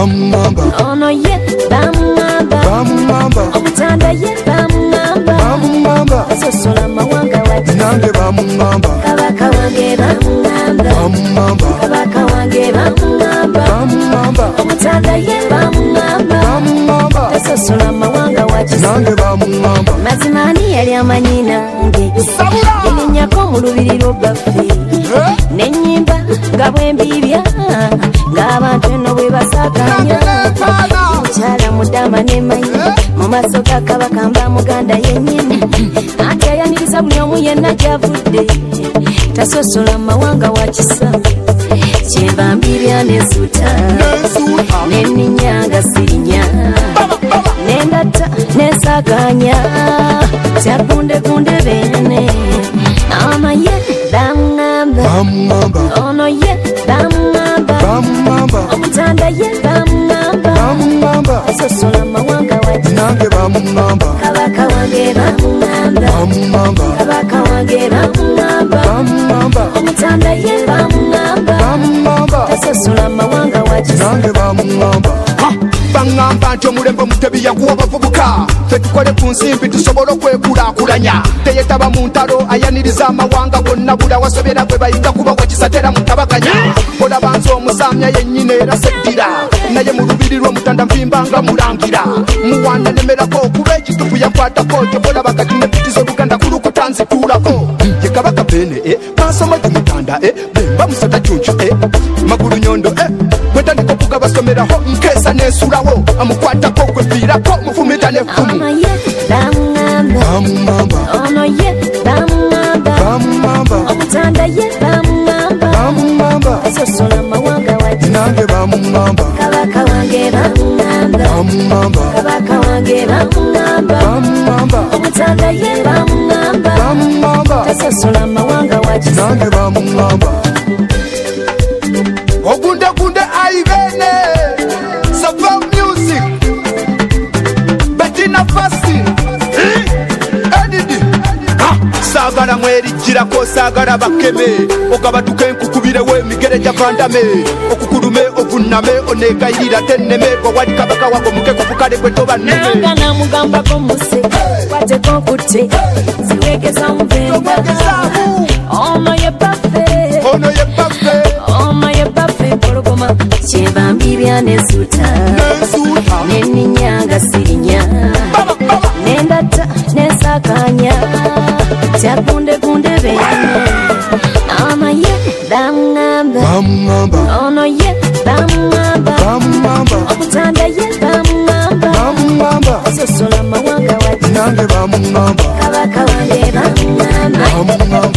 bamugamba ono ye bamugamba omutanda ye bamugamba asosola amawanga wati nange bamugamba kabaka wange bamugamba kabaka wange bamugamba omutanda ye bamugamba asosola amawanga wati nange bamugamba mazima ani yali amanyi nange yalinyako mu lubiri lw'obaffe n'ennyimba nga bwembibya ng'abantu eno bwe basakanya mukyala mudama nemanyi mu maaso ga kabaka mba muganda yennyini anti ayaniriza buli omu yenna gy'avudde tasosola mawanga wa kisa kyenva mbibya nesuuta nenninya nga sirinya nendatta nesakanya tyagundegunde bene amaye bamugamba ono ye bamugamba omutanda ye bamugamba asosola amawanga wati nange bamugamba kabaka wange bamugamba kabaka wange bamugamba omutanda ye bamugamba asosola amawanga wati nange bamugamba bangamba nti omulembe omutebi yaguwa abavubuka ffe tukole ku nsimbi tusobole okwekulaakulanya teyetaba mu ntalo ayaniriza amawanga gonna bula wasobera gwe bayinga kuba wakisatera mutabaganya olaba nze omusamya yennyini era seddira naye mu lubiri lw'omutanda nvimbanga mulangira muwanda nemerako kuba ekitufu yakwatako tyobolaba kati nepitiza oluganda kulukuta nzituulako ye kabaka bene bansoma gyomutanda bemba musata cuncu magulu nyondo bwetandika okugaba someraho nkeesa nensulawo amukwatako gweviirako mufumita nefumu amaye bamugamba ono ye bamugamba omutanda ye bamugamba asosola amawanga wati nange bamugamba kabaka wange bamugamba kabaka wange bamugamba omutanda ye bamugamba asosola amawanga wati nange bamugamba ogundegunde aibene Sava Music Bettina Fassi Edidi sagala mwerijjirako sagala bakeme ogabatuka enkukubire w'emigere gyavandame okukulume ovunname onegayirira tenneme bwewali kabaka wako mukeko bukale bwe tobanneme nanga namugambako muse kwateko nkutte ziwegeza muvenda ono ye baffe ono ye baffe mpologoma kyenva mbibya nesuuta nenninya nga sirinya nendatta nensakanya tyagundegunde bene amaye bamugamba ono ye bamugamba omutanda ye bamugamba asosola amawanga wati nange bamugamba kabaka wange bamugamba